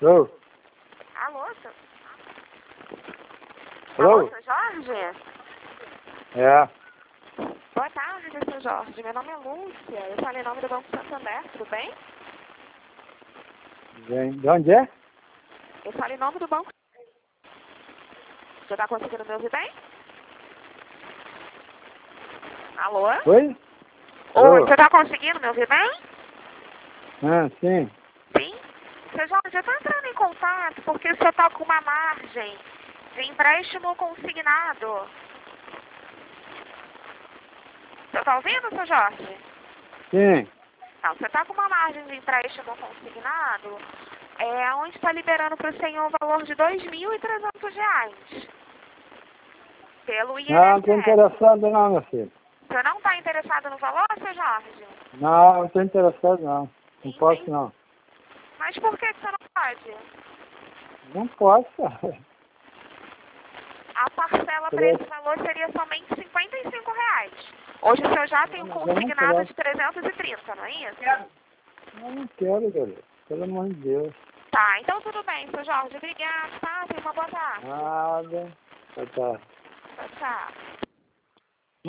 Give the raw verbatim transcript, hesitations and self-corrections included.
Alô? Alô, seu... Alô? Alô, seu Jorge? É. Boa tarde, seu Jorge. Meu nome é Lúcia. Eu falei em nome do Banco Santander, tudo bem? Vem. De onde é? Eu falei em nome do Banco. Você tá conseguindo me ouvir bem? Alô? Oi? Oi, Alô? você tá conseguindo me ouvir bem? Ah, sim. Sim. Seu Jorge, eu tô entrando em contato porque o senhor tá com uma margem de empréstimo consignado. Você tá ouvindo, seu Jorge? Sim. Não, você está com uma margem de empréstimo consignado, é, onde está liberando para o senhor um valor de dois mil e trezentos reais. Pelo Não, não estou I N S S. interessado não, meu filho. Você não está interessado no valor, seu Jorge? Não, não estou interessado não. Não Sim, posso sim. não. Mas por que que você não pode? Não posso, cara. A parcela para esse valor seria somente cinquenta e cinco reais. Hoje o senhor já tem um Mas eu não consignado quero. de trezentos e trinta, não é isso? Eu não quero, galera. Pelo amor de Deus. Tá, então tudo bem, seu Jorge. Obrigada, tá? Tenha uma boa tarde. Nada. Tá, tá. Tchau, tchau.